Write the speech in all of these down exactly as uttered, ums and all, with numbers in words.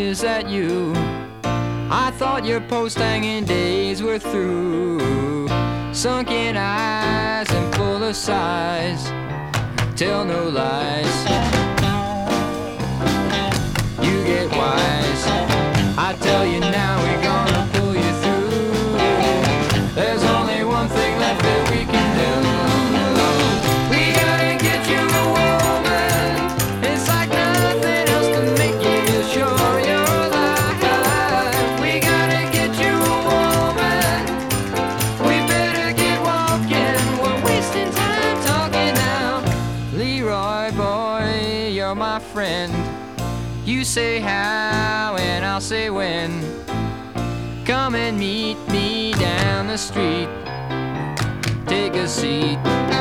is that you? I thought your post-hanging days were through. Sunken eyes and full of sighs, tell no lies. You get wise. I tell you now, we're gonna pull you through. There's only one thing left that we can do. We gotta get you a woman. It's like nothing else to make you feel sure you're alive. We gotta get you a woman. We better get walking. We're wasting time talking now. Leroy boy, you're my friend. You say how and I'll say when. Come and meet me down the street. Take a seat.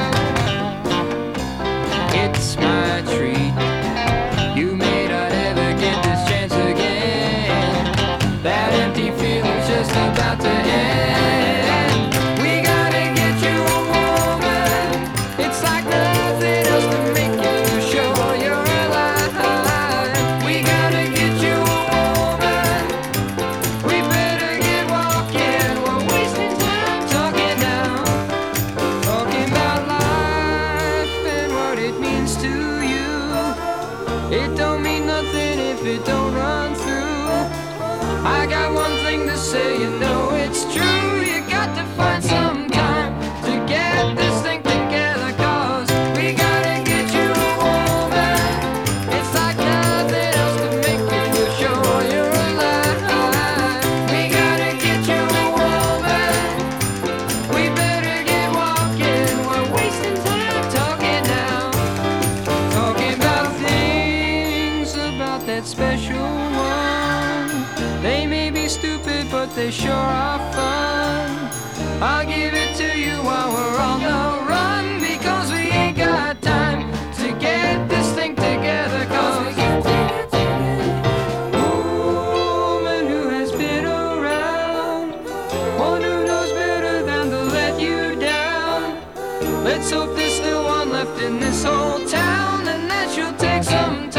It's my treat. You may not ever get this chance again. That empty feeling's just about to end. We gotta get you a woman. It's like nothing else to make you sure you're alive. We gotta get you a woman. We better get walking. We're wasting time talking now. Talking about life and what it means to you. It don't mean nothing if it don't run through. I got one thing to say, you know it's true. You got to find some time to get this thing together, 'cause we gotta get you a woman. It's like nothing else to make you feel sure you're alive. We gotta get you a woman. We better get walking. We're wasting time talking now. Talking about things about that special one. They may be stupid, but they sure are fun. I'll give it to you while we're on the run, because we ain't got time to get this thing together. 'Cause we got woman who has been around, one who knows better than to let you down. Let's hope there's still one left in this whole town, and that she'll take some time.